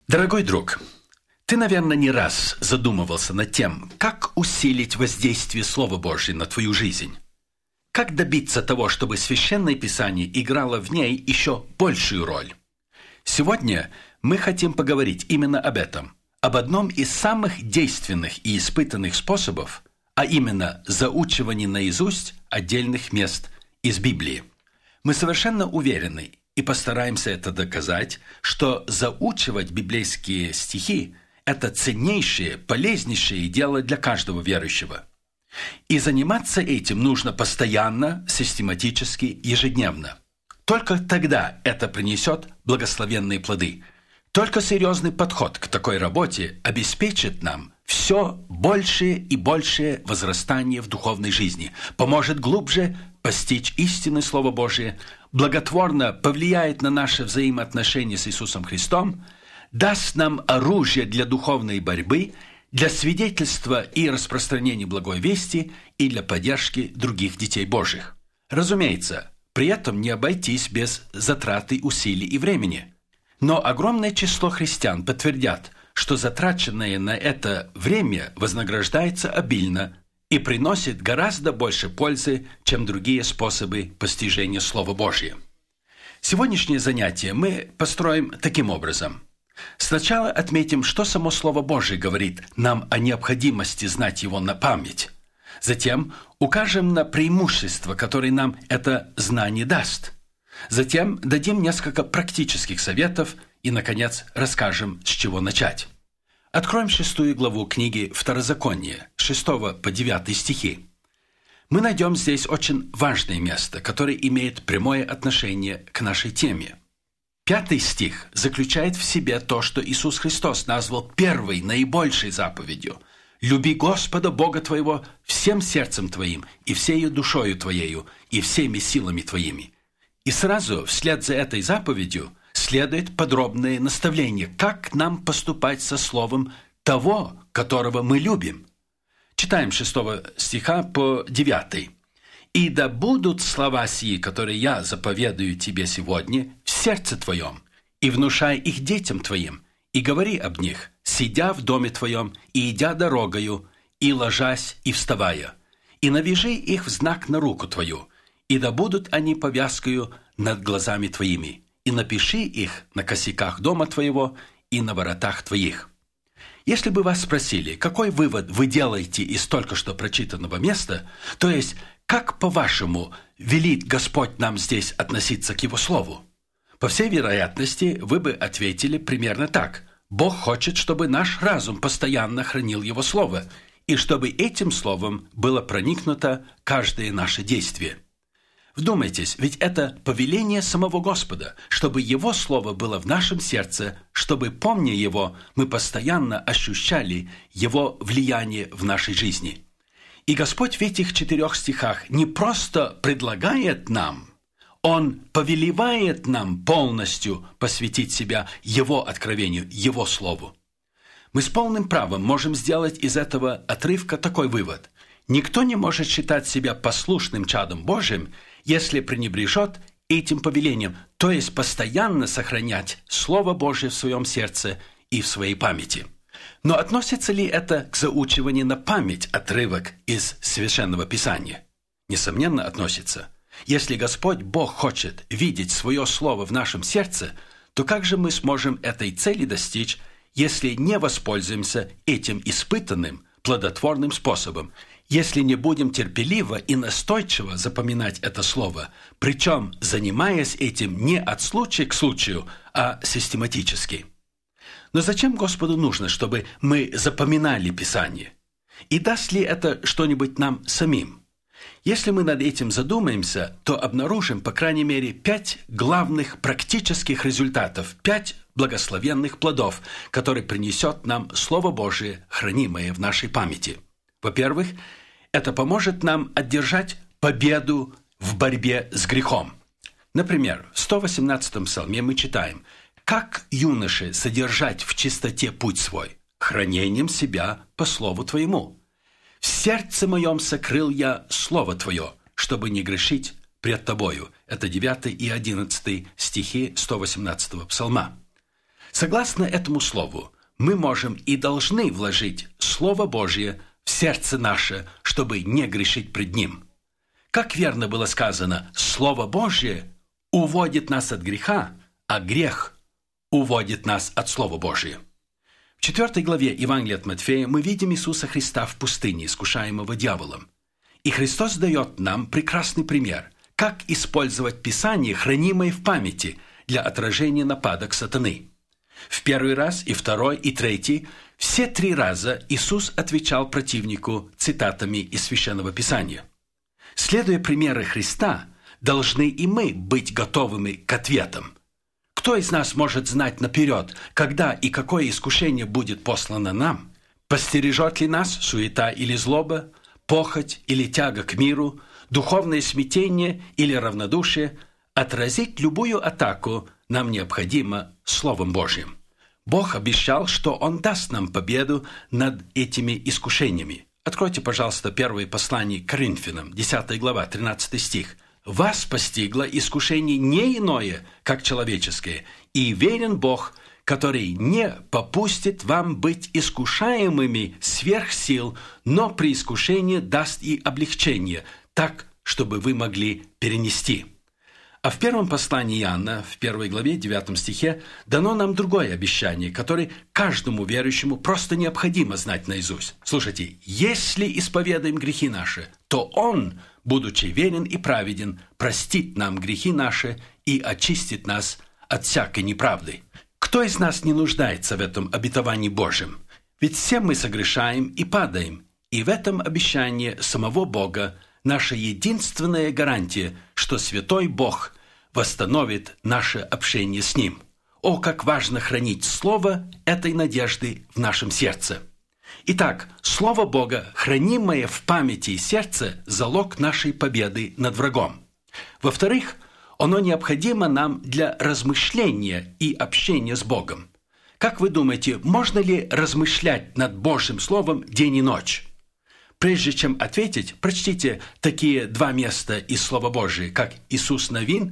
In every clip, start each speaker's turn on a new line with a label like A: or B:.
A: Дорогой друг, ты, наверное, не раз задумывался над тем, как усилить воздействие Слова Божьего на твою жизнь. Как добиться того, чтобы Священное Писание играло в ней еще большую роль? Сегодня мы хотим поговорить именно об этом, об одном из самых действенных и испытанных способов, а именно заучивании наизусть отдельных мест из Библии. Мы совершенно уверены и постараемся это доказать, что заучивать библейские стихи – это ценнейшее, полезнейшее дело для каждого верующего. И заниматься этим нужно постоянно, систематически, ежедневно. Только тогда это принесет благословенные плоды. Только серьезный подход к такой работе обеспечит нам все большее и большее возрастание в духовной жизни, поможет глубже постичь истины Слова Божие, благотворно повлияет на наши взаимоотношения с Иисусом Христом, даст нам оружие для духовной борьбы, для свидетельства и распространения благой вести и для поддержки других детей Божьих. Разумеется, при этом не обойтись без затраты усилий и времени. Но огромное число христиан подтвердят, что затраченное на это время вознаграждается обильно и приносит гораздо больше пользы, чем другие способы постижения Слова Божьего. Сегодняшнее занятие мы построим таким образом. Сначала отметим, что само Слово Божие говорит нам о необходимости знать его на память. Затем укажем на преимущества, которые нам это знание даст. Затем дадим несколько практических советов и, наконец, расскажем, с чего начать. Откроем 6 главу книги Второзакония, 6 по 9 стихи. Мы найдем здесь очень важное место, которое имеет прямое отношение к нашей теме. 5 стих заключает в себе то, что Иисус Христос назвал первой, наибольшей заповедью. «Люби Господа Бога твоего всем сердцем твоим, и всею душою твоею, и всеми силами твоими». И сразу, вслед за этой заповедью, следует подробное наставление, как нам поступать со словом того, которого мы любим. Читаем 6 стиха по 9. «И да будут слова сии, которые я заповедую тебе сегодня, в сердце твоем, и внушай их детям твоим, и говори об них, сидя в доме твоем, и идя дорогою, и ложась, и вставая, и навяжи их в знак на руку твою, и да будут они повязкою над глазами твоими, и напиши их на косяках дома твоего и на воротах твоих». Если бы вас спросили, какой вывод вы делаете из только что прочитанного места, то есть, как, по-вашему, велит Господь нам здесь относиться к Его Слову? По всей вероятности, вы бы ответили примерно так. Бог хочет, чтобы наш разум постоянно хранил Его Слово, и чтобы этим Словом было проникнуто каждое наше действие. Вдумайтесь, ведь это повеление самого Господа, чтобы Его Слово было в нашем сердце, чтобы, помня Его, мы постоянно ощущали Его влияние в нашей жизни. И Господь в этих 4 стихах не просто предлагает нам, Он повелевает нам полностью посвятить себя Его откровению, Его Слову. Мы с полным правом можем сделать из этого отрывка такой вывод. Никто не может считать себя послушным чадом Божьим, если пренебрежет этим повелением, то есть постоянно сохранять Слово Божие в своем сердце и в своей памяти. Но относится ли это к заучиванию на память отрывок из Священного Писания? Несомненно, относится. Если Господь Бог хочет видеть свое Слово в нашем сердце, то как же мы сможем этой цели достичь, если не воспользуемся этим испытанным, плодотворным способом, если не будем терпеливо и настойчиво запоминать это слово, причем занимаясь этим не от случая к случаю, а систематически? Но зачем Господу нужно, чтобы мы запоминали Писание? И даст ли это что-нибудь нам самим? Если мы над этим задумаемся, то обнаружим, по крайней мере, 5 главных практических результатов, 5 благословенных плодов, которые принесет нам Слово Божие, хранимое в нашей памяти. Во-первых, это поможет нам одержать победу в борьбе с грехом. Например, в 118-м псалме мы читаем: «Как юноше содержать в чистоте путь свой? Хранением себя по слову Твоему. В сердце моем сокрыл я Слово Твое, чтобы не грешить пред Тобою». Это 9 и 11 стихи 118-го псалма. Согласно этому слову, мы можем и должны вложить Слово Божье в сердце наше, чтобы не грешить пред Ним. Как верно было сказано, Слово Божье уводит нас от греха, а грех уводит нас от Слова Божия. В 4 главе Евангелия от Матфея мы видим Иисуса Христа в пустыне, искушаемого дьяволом. И Христос дает нам прекрасный пример, как использовать Писание, хранимое в памяти, для отражения нападок сатаны. В первый раз, и второй, и третий, все 3 раза Иисус отвечал противнику цитатами из Священного Писания. Следуя примеру Христа, должны и мы быть готовыми к ответам. Кто из нас может знать наперед, когда и какое искушение будет послано нам? Постережет ли нас суета или злоба, похоть или тяга к миру, духовное смятение или равнодушие? Отразить любую атаку нам необходимо Словом Божьим. Бог обещал, что Он даст нам победу над этими искушениями. Откройте, пожалуйста, первое послание к Коринфянам, 10 глава, 13 стих. «Вас постигло искушение не иное, как человеческое, и верен Бог, который не попустит вам быть искушаемыми сверх сил, но при искушении даст и облегчение, так, чтобы вы могли перенести». А в первом послании Иоанна, в 1 главе, 9 стихе, дано нам другое обещание, которое каждому верующему просто необходимо знать наизусть. Слушайте, «Если исповедаем грехи наши, то Он, будучи верен и праведен, простит нам грехи наши и очистит нас от всякой неправды». Кто из нас не нуждается в этом обетовании Божьем? Ведь все мы согрешаем и падаем, и в этом обещании самого Бога наша единственная гарантия, что Святой Бог восстановит наше общение с Ним. О, как важно хранить слово этой надежды в нашем сердце! Итак, Слово Бога, хранимое в памяти и сердце, залог нашей победы над врагом. Во-вторых, оно необходимо нам для размышления и общения с Богом. Как вы думаете, можно ли размышлять над Божьим Словом день и ночь? Прежде чем ответить, прочтите такие 2 места из Слова Божия, как Иисус Навин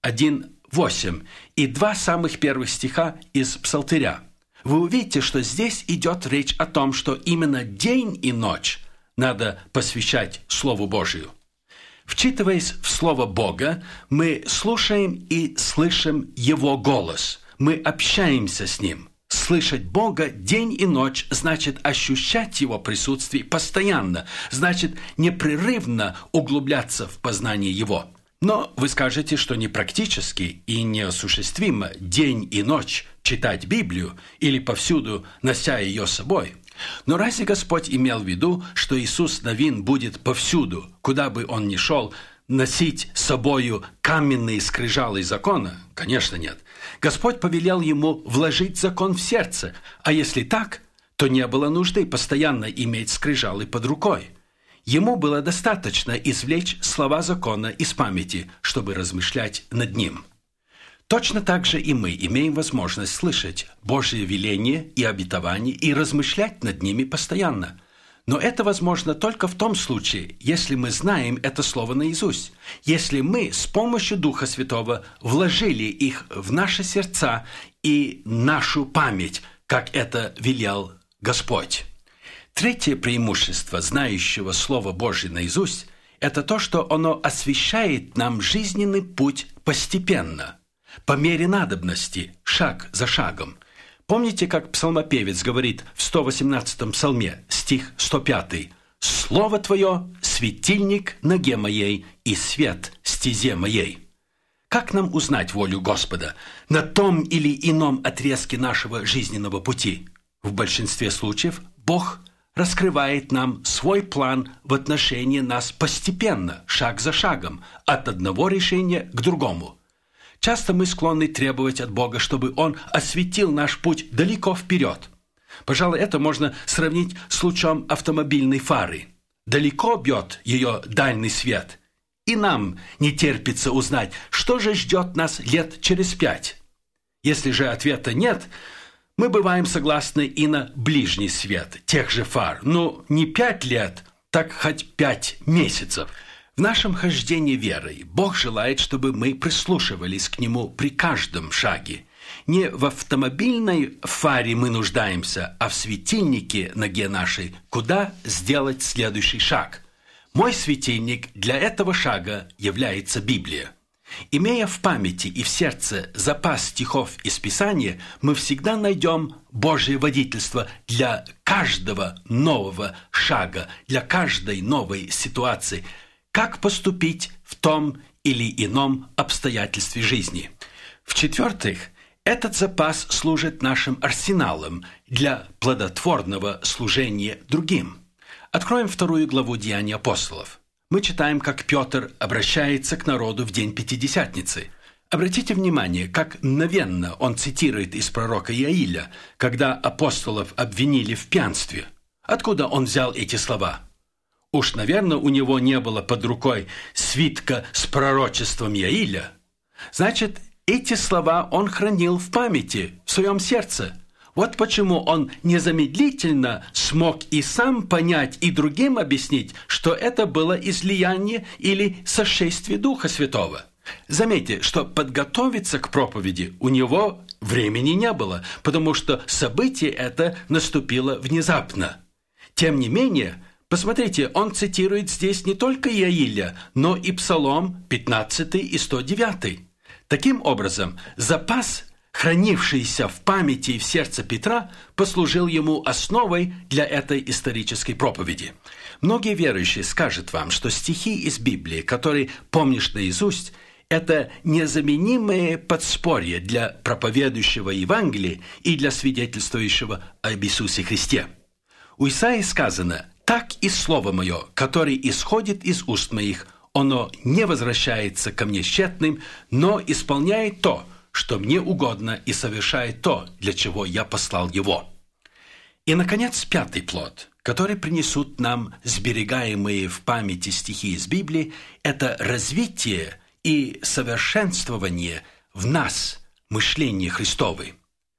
A: 1:8 и 2 самых первых стиха из Псалтыря. Вы увидите, что здесь идет речь о том, что именно день и ночь надо посвящать Слову Божию. Вчитываясь в Слово Бога, мы слушаем и слышим Его голос, мы общаемся с Ним. Слышать Бога день и ночь значит ощущать Его присутствие постоянно, значит непрерывно углубляться в познание Его. Но вы скажете, что непрактически и неосуществимо день и ночь читать Библию или повсюду нося ее с собой. Но разве Господь имел в виду, что Иисус Навин будет повсюду, куда бы Он ни шел, носить с собою каменные скрижалы закона? Конечно, нет. Господь повелел ему вложить закон в сердце, а если так, то не было нужды постоянно иметь скрижалы под рукой. Ему было достаточно извлечь слова закона из памяти, чтобы размышлять над ним. Точно так же и мы имеем возможность слышать Божье веление и обетование и размышлять над ними постоянно. Но это возможно только в том случае, если мы знаем это слово наизусть, если мы с помощью Духа Святого вложили их в наши сердца и нашу память, как это велел Господь. Третье преимущество знающего Слово Божье наизусть – это то, что оно освещает нам жизненный путь постепенно, по мере надобности, шаг за шагом. Помните, как псалмопевец говорит в 118-м псалме, стих 105: «Слово Твое – светильник ноге моей и свет стезе моей». Как нам узнать волю Господа на том или ином отрезке нашего жизненного пути? В большинстве случаев Бог раскрывает нам свой план в отношении нас постепенно, шаг за шагом, от одного решения к другому. Часто мы склонны требовать от Бога, чтобы Он осветил наш путь далеко вперед. Пожалуй, это можно сравнить с лучом автомобильной фары. Далеко бьет ее дальний свет, и нам не терпится узнать, что же ждет нас лет через 5. Если же ответа нет, мы бываем согласны и на ближний свет тех же фар. Не 5 лет, так хоть 5 месяцев. В нашем хождении верой Бог желает, чтобы мы прислушивались к Нему при каждом шаге. Не в автомобильной фаре мы нуждаемся, а в светильнике ноге нашей, куда сделать следующий шаг. Мой светильник для этого шага является Библия. Имея в памяти и в сердце запас стихов из Писания, мы всегда найдем Божье водительство для каждого нового шага, для каждой новой ситуации, как поступить в том или ином обстоятельстве жизни. В-четвертых, этот запас служит нашим арсеналом для плодотворного служения другим. Откроем 2 главу Деяний апостолов. Мы читаем, как Петр обращается к народу в день Пятидесятницы. Обратите внимание, как мгновенно он цитирует из пророка Иаиля, когда апостолов обвинили в пьянстве. Откуда он взял эти слова? Уж, наверное, у него не было под рукой свитка с пророчеством Иаиля. Значит, эти слова он хранил в памяти, в своем сердце. Вот почему он незамедлительно смог и сам понять, и другим объяснить, что это было излияние или сошествие Духа Святого. Заметьте, что подготовиться к проповеди у него времени не было, потому что событие это наступило внезапно. Тем не менее, посмотрите, он цитирует здесь не только Иаиля, но и Псалом 15 и 109. Таким образом, запас, хранившийся в памяти и в сердце Петра, послужил ему основой для этой исторической проповеди. Многие верующие скажут вам, что стихи из Библии, которые помнишь наизусть, это незаменимое подспорье для проповедующего Евангелия и для свидетельствующего об Иисусе Христе. У Исаии сказано: «Так и слово мое, которое исходит из уст моих, оно не возвращается ко мне тщетным, но исполняет то, что мне угодно, и совершает то, для чего я послал его». И, наконец, 5-й плод, который принесут нам сберегаемые в памяти стихи из Библии, это развитие и совершенствование в нас мышления Христовой.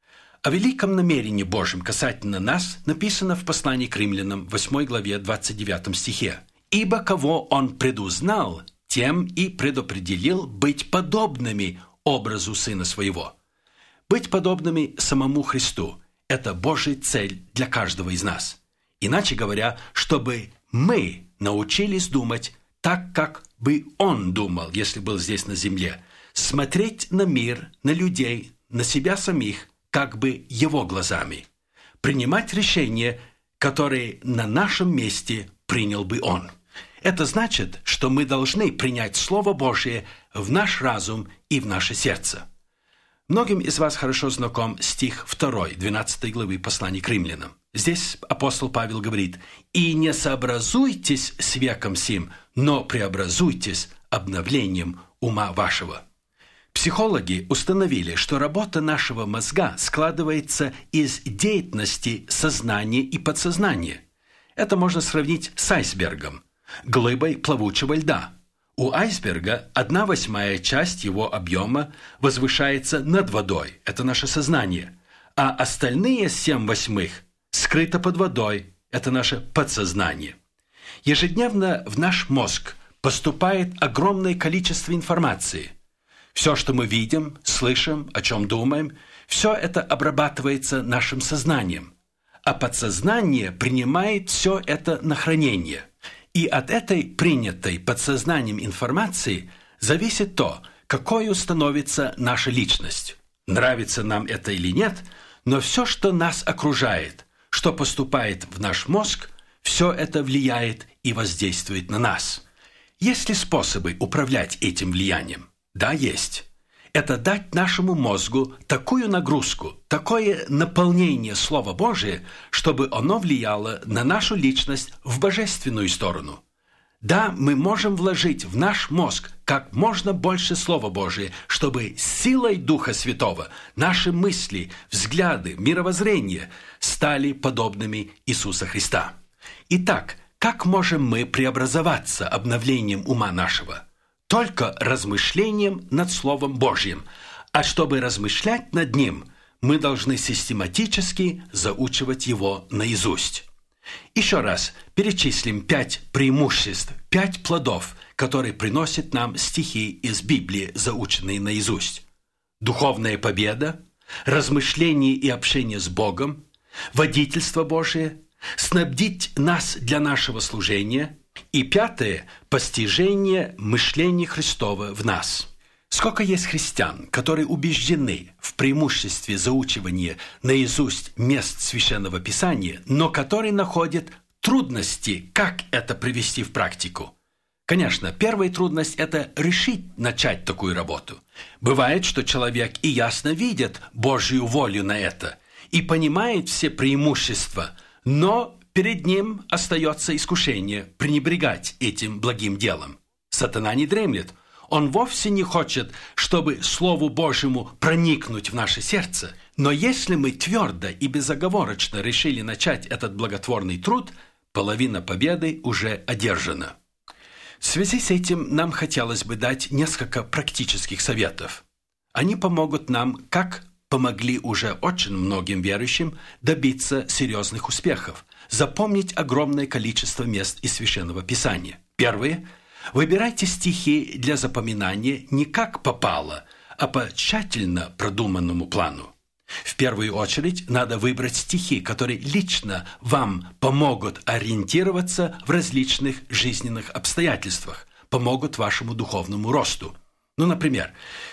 A: О великом намерении Божьем касательно нас написано в послании к Римлянам, 8 главе, 29 стихе. «Ибо кого Он предузнал, тем и предопределил быть подобными образу Сына Своего». Быть подобными самому Христу – это Божья цель для каждого из нас. Иначе говоря, чтобы мы научились думать так, как бы Он думал, если был здесь на земле, смотреть на мир, на людей, на себя самих, как бы Его глазами, принимать решения, которые на нашем месте принял бы Он. Это значит, что мы должны принять Слово Божие в наш разум и в наше сердце. Многим из вас хорошо знаком стих 2, 12 главы послания к Римлянам. Здесь апостол Павел говорит: «И не сообразуйтесь с веком сим, но преобразуйтесь обновлением ума вашего». Психологи установили, что работа нашего мозга складывается из деятельности сознания и подсознания. Это можно сравнить с айсбергом, глыбой плавучего льда. У айсберга 1/8 часть его объема возвышается над водой, это наше сознание, а остальные 7/8 скрыто под водой, это наше подсознание. Ежедневно в наш мозг поступает огромное количество информации. Все, что мы видим, слышим, о чем думаем, все это обрабатывается нашим сознанием, а подсознание принимает все это на хранение. И от этой принятой подсознанием информации зависит то, какой становится наша личность. Нравится нам это или нет, но все, что нас окружает, что поступает в наш мозг, все это влияет и воздействует на нас. Есть ли способы управлять этим влиянием? Да, есть. Это дать нашему мозгу такую нагрузку, такое наполнение Слова Божия, чтобы оно влияло на нашу личность в божественную сторону. Да, мы можем вложить в наш мозг как можно больше Слова Божия, чтобы силой Духа Святого наши мысли, взгляды, мировоззрение стали подобными Иисуса Христа. Итак, как можем мы преобразоваться обновлением ума нашего? Только размышлением над Словом Божьим. А чтобы размышлять над ним, мы должны систематически заучивать его наизусть. Еще раз перечислим 5 преимуществ, 5 плодов, которые приносят нам стихи из Библии, заученные наизусть. Духовная победа, размышление и общение с Богом, водительство Божие, снабдить нас для нашего служения, и пятое – постижение мышления Христова в нас. Сколько есть христиан, которые убеждены в преимуществе заучивания наизусть мест Священного Писания, но которые находят трудности, как это привести в практику. Конечно, первая трудность – это решить начать такую работу. Бывает, что человек и ясно видит Божью волю на это, и понимает все преимущества, но перед ним остается искушение пренебрегать этим благим делом. Сатана не дремлет. Он вовсе не хочет, чтобы Слову Божьему проникнуть в наше сердце. Но если мы твердо и безоговорочно решили начать этот благотворный труд, половина победы уже одержана. В связи с этим нам хотелось бы дать несколько практических советов. Они помогут нам, как помогли уже очень многим верующим, добиться серьезных успехов, запомнить огромное количество мест из Священного Писания. Первое. Выбирайте стихи для запоминания не как попало, а по тщательно продуманному плану. В первую очередь надо выбрать стихи, которые лично вам помогут ориентироваться в различных жизненных обстоятельствах, помогут вашему духовному росту. Например,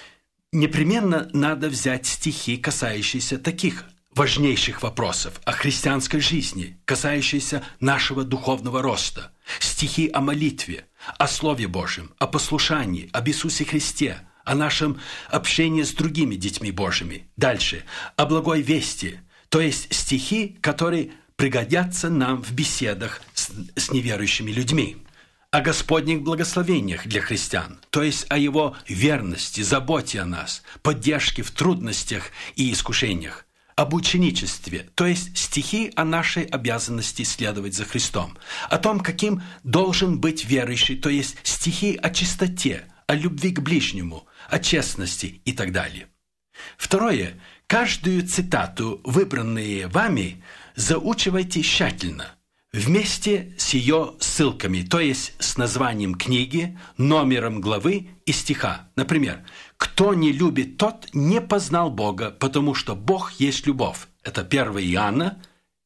A: непременно надо взять стихи, касающиеся таких важнейших вопросов о христианской жизни, касающиеся нашего духовного роста, стихи о молитве, о Слове Божьем, о послушании, об Иисусе Христе, о нашем общении с другими детьми Божьими. Дальше, о благой вести, то есть стихи, которые пригодятся нам в беседах с неверующими людьми. О Господних благословениях для христиан, то есть о Его верности, заботе о нас, поддержке в трудностях и искушениях. Об ученичестве, то есть стихи о нашей обязанности следовать за Христом, о том, каким должен быть верующий, то есть стихи о чистоте, о любви к ближнему, о честности и так далее. Второе. Каждую цитату, выбранную вами, заучивайте тщательно, вместе с ее ссылками, то есть с названием книги, номером главы и стиха. Например, «Кто не любит, тот не познал Бога, потому что Бог есть любовь». Это 1 Иоанна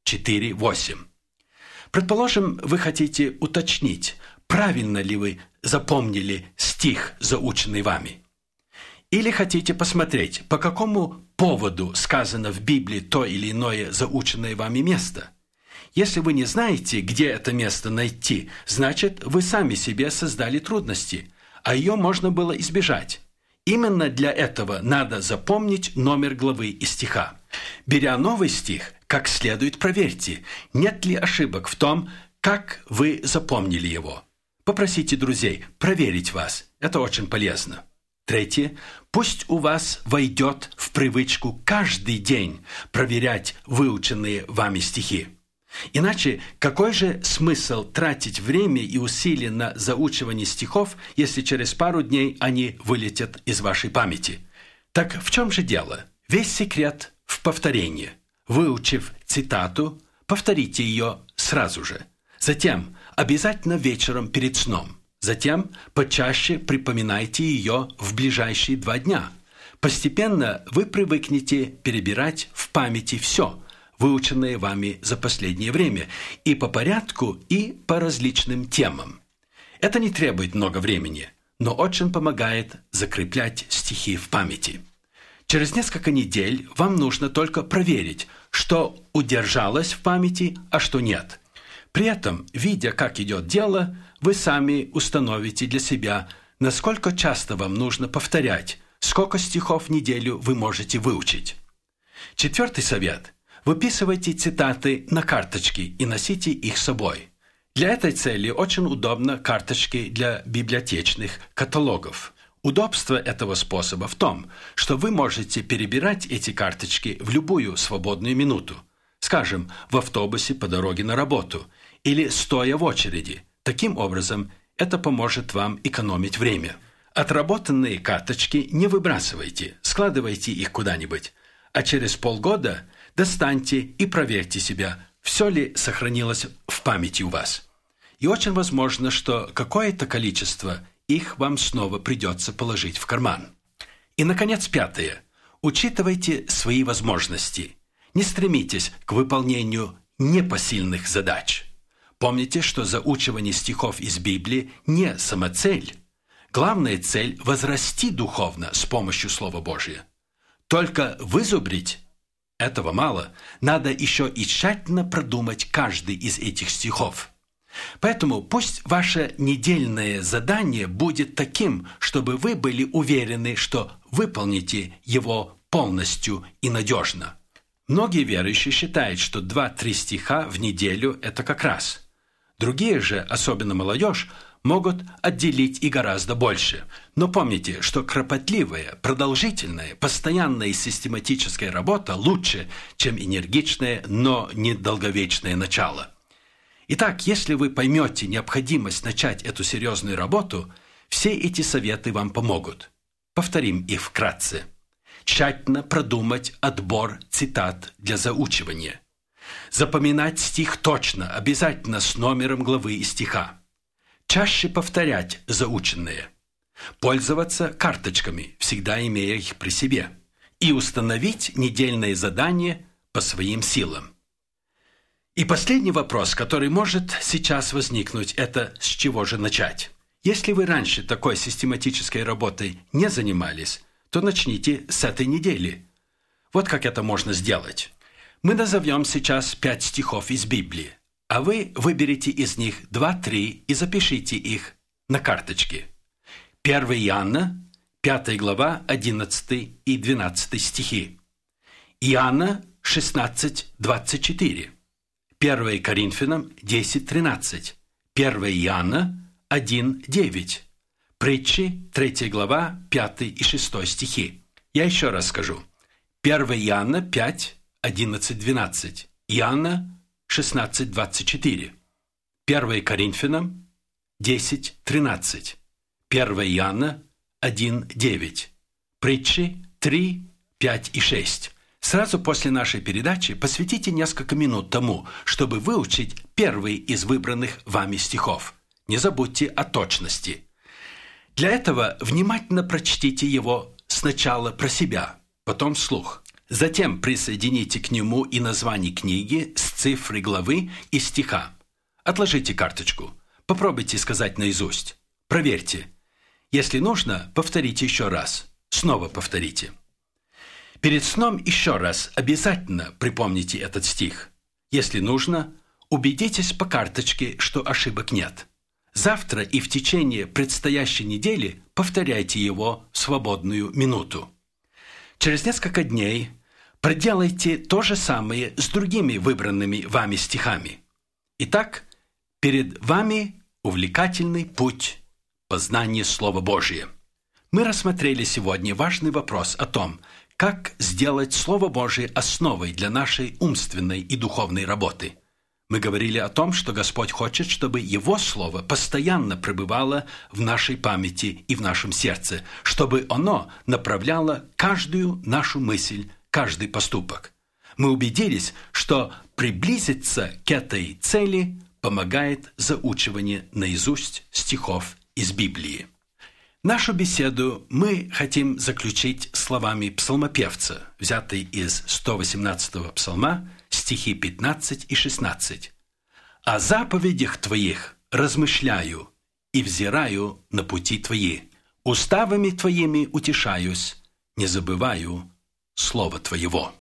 A: 4:8. Предположим, вы хотите уточнить, правильно ли вы запомнили стих, заученный вами. Или хотите посмотреть, по какому поводу сказано в Библии то или иное заученное вами место. Если вы не знаете, где это место найти, значит, вы сами себе создали трудности, а ее можно было избежать. Именно для этого надо запомнить номер главы и стиха. Беря новый стих, как следует проверьте, нет ли ошибок в том, как вы запомнили его. Попросите друзей проверить вас. Это очень полезно. Третье. Пусть у вас войдет в привычку каждый день проверять выученные вами стихи. Иначе какой же смысл тратить время и усилия на заучивание стихов, если через пару дней они вылетят из вашей памяти? Так в чем же дело? Весь секрет в повторении. Выучив цитату, повторите ее сразу же. Затем обязательно вечером перед сном. Затем почаще припоминайте ее в ближайшие 2 дня. Постепенно вы привыкнете перебирать в памяти все, выученные вами за последнее время, и по порядку, и по различным темам. Это не требует много времени, но очень помогает закреплять стихи в памяти. Через несколько недель вам нужно только проверить, что удержалось в памяти, а что нет. При этом, видя, как идет дело, вы сами установите для себя, насколько часто вам нужно повторять, сколько стихов в неделю вы можете выучить. 4-й совет. Выписывайте цитаты на карточки и носите их с собой. Для этой цели очень удобно карточки для библиотечных каталогов. Удобство этого способа в том, что вы можете перебирать эти карточки в любую свободную минуту. Скажем, в автобусе по дороге на работу или стоя в очереди. Таким образом, это поможет вам экономить время. Отработанные карточки не выбрасывайте, складывайте их куда-нибудь, а через полгода достаньте и проверьте себя, все ли сохранилось в памяти у вас. И очень возможно, что какое-то количество их вам снова придется положить в карман. И, наконец, 5. Учитывайте свои возможности. Не стремитесь к выполнению непосильных задач. Помните, что заучивание стихов из Библии не самоцель. Главная цель – возрасти духовно с помощью Слова Божия. Только вызубрить – этого мало. Надо еще и тщательно продумать каждый из этих стихов. Поэтому пусть ваше недельное задание будет таким, чтобы вы были уверены, что выполните его полностью и надежно. Многие верующие считают, что 2-3 стиха в неделю – это как раз. Другие же, особенно молодежь, могут отделить и гораздо больше. Но помните, что кропотливая, продолжительная, постоянная и систематическая работа лучше, чем энергичное, но недолговечное начало. Итак, если вы поймете необходимость начать эту серьезную работу, все эти советы вам помогут. Повторим их вкратце. Тщательно продумать отбор цитат для заучивания. Запоминать стих точно, обязательно с номером главы и стиха. Чаще повторять заученное. Пользоваться карточками, всегда имея их при себе. И установить недельное задание по своим силам. И последний вопрос, который может сейчас возникнуть, это с чего же начать? Если вы раньше такой систематической работой не занимались, то начните с этой недели. Вот как это можно сделать. Мы назовем сейчас 5 стихов из Библии, а вы выберите из них 2-3 и запишите их на карточке. 1 Иоанна, 5 глава, 11 и 12 стихи. Иоанна 16, 24. 1 Коринфянам 10, 13. 1 Иоанна 1, 9. Притчи, 3 глава, 5 и 6 стихи. Я еще раз скажу. 1 Иоанна 5, 11, 12. Иоанна 16, 24. 1 Коринфянам 10, 13. 1 Иоанна 1, 9. Притчи 3, 5 и 6. Сразу после нашей передачи посвятите несколько минут тому, чтобы выучить первый из выбранных вами стихов. Не забудьте о точности. Для этого внимательно прочтите его сначала про себя, потом вслух. Затем присоедините к нему и название книги с цифрой главы и стиха. Отложите карточку. Попробуйте сказать наизусть. Проверьте. Если нужно, повторите еще раз. Снова повторите. Перед сном еще раз обязательно припомните этот стих. Если нужно, убедитесь по карточке, что ошибок нет. Завтра и в течение предстоящей недели повторяйте его в свободную минуту. Через несколько дней проделайте то же самое с другими выбранными вами стихами. Итак, перед вами увлекательный путь познания Слова Божия. Мы рассмотрели сегодня важный вопрос о том, как сделать Слово Божие основой для нашей умственной и духовной работы. Мы говорили о том, что Господь хочет, чтобы Его Слово постоянно пребывало в нашей памяти и в нашем сердце, чтобы оно направляло каждую нашу мысль, каждый поступок. Мы убедились, что приблизиться к этой цели помогает заучивание наизусть стихов из Библии. Нашу беседу мы хотим заключить словами псалмопевца, взятой из 118-го псалма, стихи 15 и 16. «О заповедях Твоих размышляю и взираю на пути Твои. Уставами Твоими утешаюсь, не забываю слова Твоего».